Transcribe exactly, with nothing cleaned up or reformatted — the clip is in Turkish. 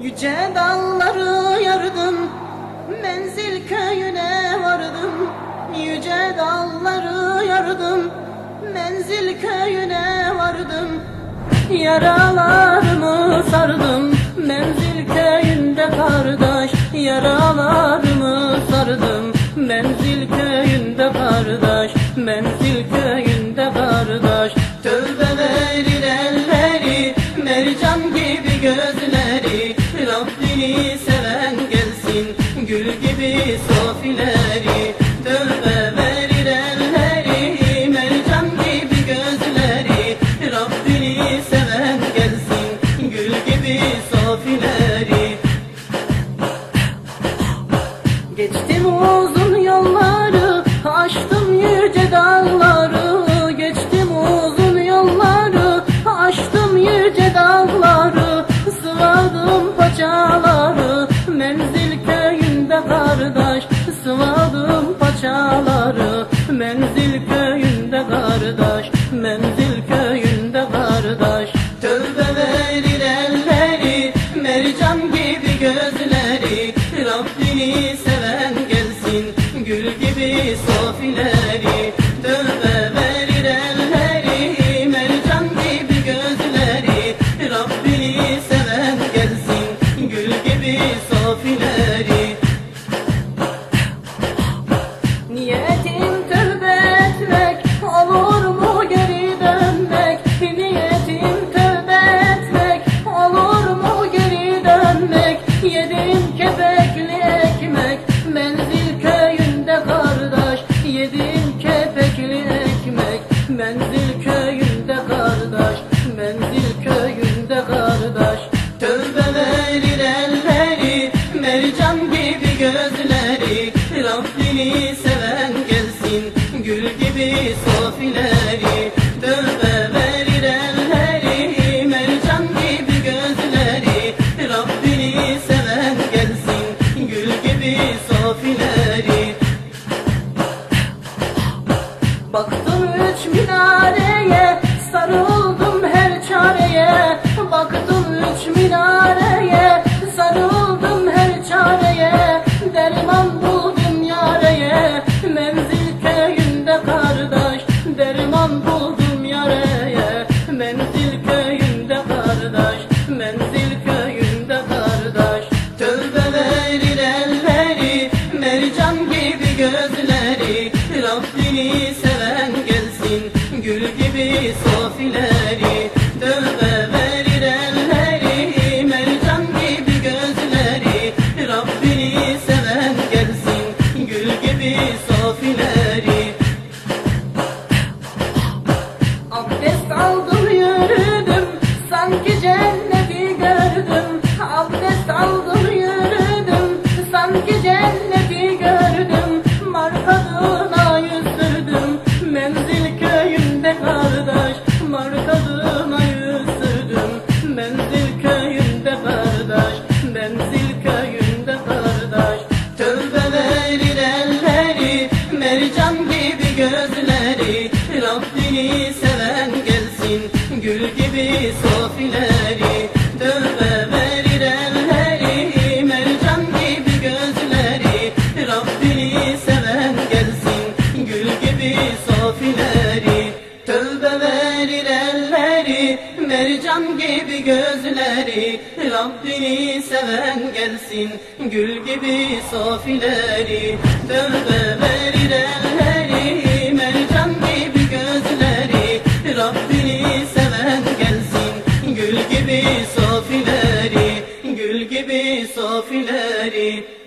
Yüce dağları yardım, menzil köyüne vardım. Yüce dağları yardım, menzil köyüne vardım. Yaralarımı sardım, menzil köyünde kardeş. Yaralarımı sardım, menzil köyünde kardeş. Menzil köyünde kardeş. Tövbe verir elleri, mercan gibi gözleri. Rabbini seven gelsin, gül gibi sofileri. Tövbe verir elleri, mercan gibi gözleri. Rabbini seven gelsin, gül gibi sofileri. Geçtim uzun yolları, aştım yüce dağları. Geçtim uzun yolları, aştım yüce dağları. Sıvadım paçaları, menzil köyünde kardeş. Sıvadım paçaları, menzil köyünde kardeş. Menzil köyünde kardeş. Tövbe verir elleri, mercan gibi gözleri. Rabbini seven gelsin, gül gibi sofileri. Tövbe verir elleri, mercan gibi gözleri. Rabbini seven gelsin, gül gibi sofileri. Niyetim tövbe etmek, olur mu geri dönmek? Niyetim tövbe etmek, olur mu geri dönmek? Yedim kepekli ekmek, menzil köyünde kardeş. Yedim kepekli ekmek, menzil köyünde kardeş. Menzil köyünde kardeş. Tövbe verir elleri, mercan gibi gözleri. Rabbini seven gelsin, gül gibi sofileri. Tövbe verir elleri, mercan gibi gözleri. Rabbini seven gelsin, gül gibi sofileri. Baktım üç minareye, sarıldım her çareye. Baktım üç minareye, sarıldım her çareye. Derman buldum yareye, menzil köyünde kardeş. Derman buldum yareye, menzil köyünde kardeş. Menzil köyünde kardeş. Tövbe verir elleri, mercan gibi gözleri. Rabbini seven gelsin, gül gibi sofileri. Tövbe verir elleri, mercan gibi gözleri. Rabbini seven gelsin, gül gibi sofileri. Abdest aldım yürüdüm, sanki cenneti gördüm. Abdest aldım yürüdüm, sanki cenneti gördüm. Markadına yüz sürdüm, menzil köyünde kardeş. Markadına yüz sürdüm, menzil köyünde kardeş. Menzil köyünde kardeş. Tövbe verir elleri, mercan gibi gözleri. Rabbini seven gelsin, gül gibi sofileri. Tövbe verir elleri, mercan gibi gözleri. Rabbini seven gelsin, gül gibi sofileri. Tövbe verir elleri, mercan gibi gözleri. Rabbini seven gelsin, gül gibi sofileri. Tövbe verir elleri, mercan gibi gözleri. Rabbini seven gelsin, gül gibi sofileri. Gül gibi sofileri.